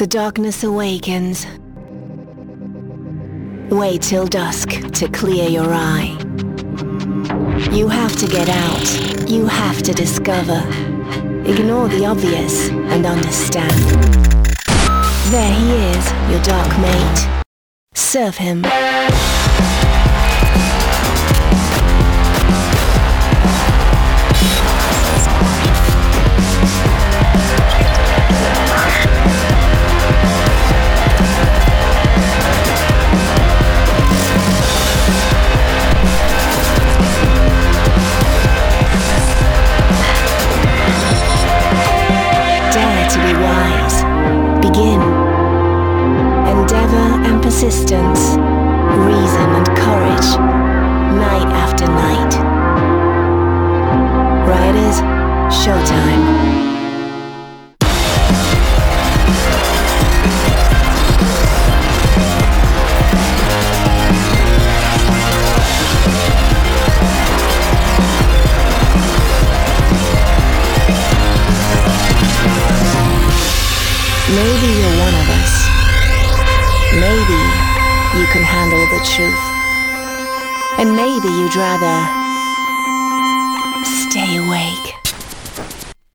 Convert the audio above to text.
The darkness awakens. Wait till dusk to clear your eye. You have to get out. You have to discover. Ignore the obvious and understand. There he is, your dark mate. Serve him. Endeavor and persistence, reason and courage, night after night. Riders, showtime. Maybe you're one of us. Maybe you can handle the truth. And maybe you'd rather stay awake.